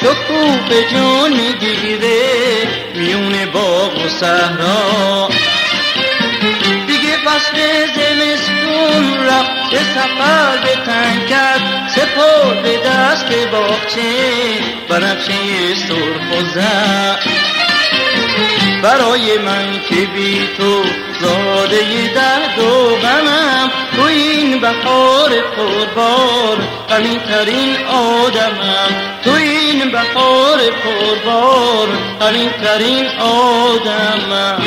شکوه جان میگیره میون باغ و صحرا. دیگه فصل زمستون رفت سفر به تن کرد، سپرد به دست باغچه بنفشه سرخ و زرد. برای من که بی تو زاده درد و غمم، تو این بهار پربار غمی ترین آدمم. تو این بهار پربار غمی ترین آدمم.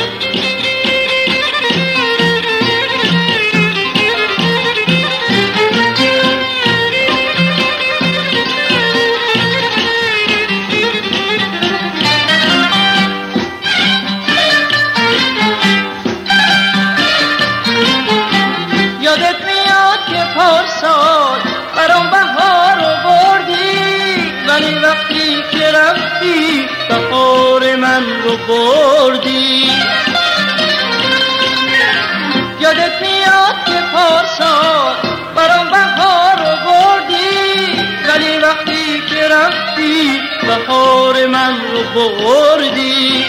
یادت میاد که پارسال برام بهار رو بردی، ولی وقتی که رفتی بهار من رو بردی. یادت میاد که پارسال برام بهار رو بردی، ولی وقتی که رفتی بهار من رو بردی.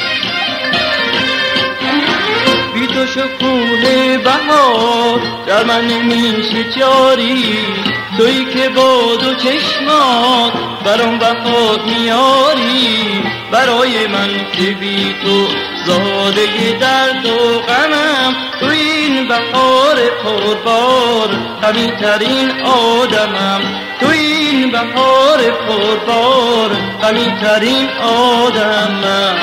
بی تو شکوه بهار در من نمیشه جاری، تویی که با دو چشمات برام بهار میاری. برای من که بی تو زاده درد و غمم، تو این بهار پربار غمی ترین آدمم. تو این بهار پربار غمی ترین آدمم.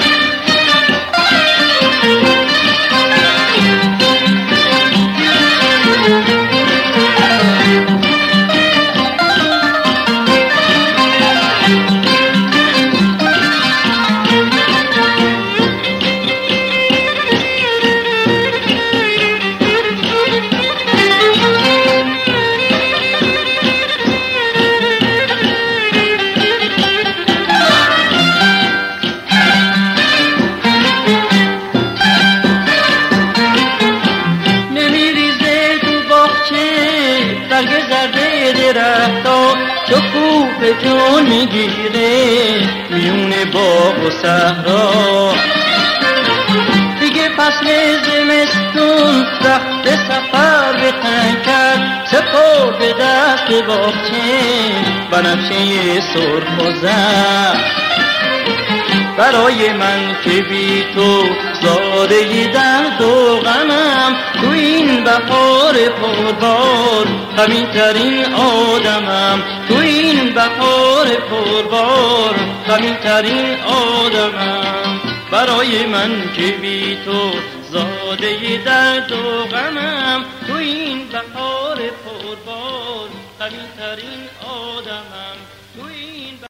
برگ زرده درختا شکوه جان میگیره میون باغ و صحرا. دیگه فصل زمستون رفت سفر به تن کرد، سپرد به دست باغچه بنفشه سرخ و زرد. برای من که بی تو زاده درد و غمم، تو این بهار پربار غمی ترین آدمم. تو این بهار پربار غمی ترین آدمم. برای من که بی تو زاده درد و غمم، تو این بهار پربار غمی ترین آدمم. تو این